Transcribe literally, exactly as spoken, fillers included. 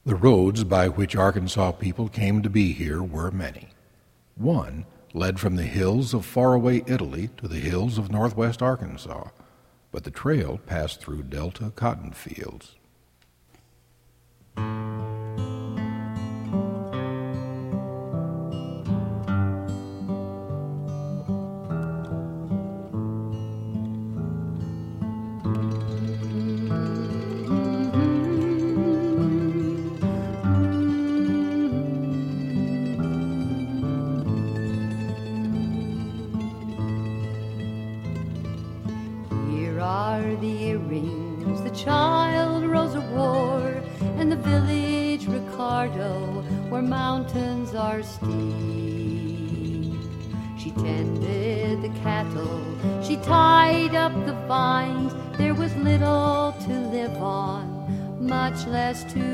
The roads by which Arkansas people came to be here were many. One led from the hills of faraway Italy to the hills of northwest Arkansas, but the trail passed through Delta cotton fields. Where mountains are steep, she tended the cattle, she tied up the vines. There was little to live on, much less to